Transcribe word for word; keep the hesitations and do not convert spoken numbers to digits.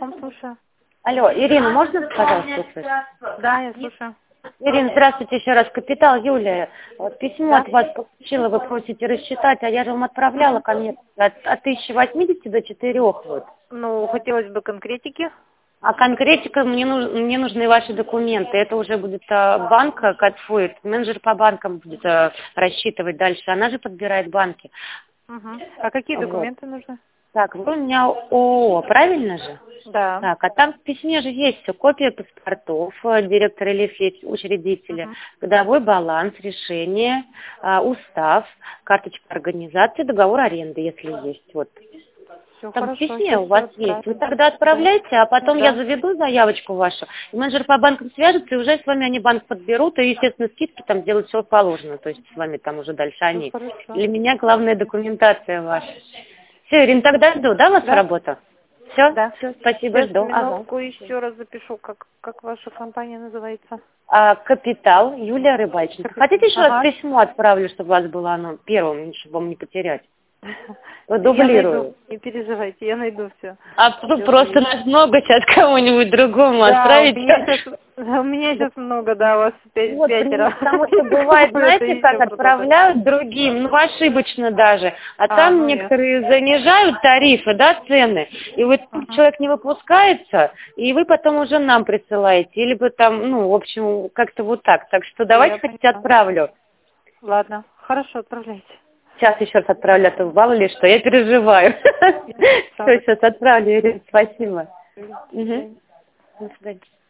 телефон слушаю. Алло, Ирина, можно, пожалуйста, услышать? Да, я слушаю. Ирина, здравствуйте еще раз. Капитал Юлия. Вот письмо Да. от вас получила, вы просите рассчитать, а я же вам отправляла ко мне от, от тысячи восьмидесяти до четырёх вот. Ну, хотелось бы конкретики. А конкретика, мне, нуж, мне нужны ваши документы. Это уже будет а, банк, Катфует, менеджер по банкам будет а, рассчитывать дальше. Она же подбирает банки. Угу. А какие Вот. документы нужны? Так, вы у меня ООО, правильно же? Да. Так, а там в письме же есть все, копия паспортов, э, директора или фе- учредителя, Угу. годовой баланс, решение, а, устав, карточка организации, договор аренды, если есть. Вот. Все Там в хорошо, письме сейчас у все вас есть. Вы отправим. тогда отправляйте, а потом я Да. заведу заявочку вашу, и менеджер по банкам свяжется, и уже с вами они банк подберут, и, естественно, скидки там сделают все положено, то есть с вами там уже дальше Все они. хорошо. Для меня главная документация ваша. Все, Ирина, тогда жду, да, вас Да. работа? Все, Да. все, спасибо, Сейчас жду. Ага. минутку еще раз запишу, как, как ваша компания называется. А, Капитал, Юлия Рыбаченко. Капитал. Хотите еще раз Ага. письмо отправлю, чтобы у вас было оно первым, чтобы вам не потерять? Вот Я найду, дублирую. не переживайте, я найду все. А ну, просто нас много сейчас кому-нибудь другому Да, у отправить. меня сейчас, у меня сейчас много, да, у вас пя- Вот, пятеро. потому что бывает, знаете, как отправляют другим, ну, ошибочно даже, а А, там ну ясно. некоторые занижают тарифы, да, цены, и вот тут Ага. человек не выпускается, и вы потом уже нам присылаете, либо там, ну, в общем, как-то вот так. Так что давайте Я хотите поняла. отправлю. Ладно, хорошо, отправляйте. Сейчас еще раз отправлю, а то мало ли что, я переживаю. Я Все, сейчас отправлю, Ирина, спасибо. До Угу. свидания. До свидания.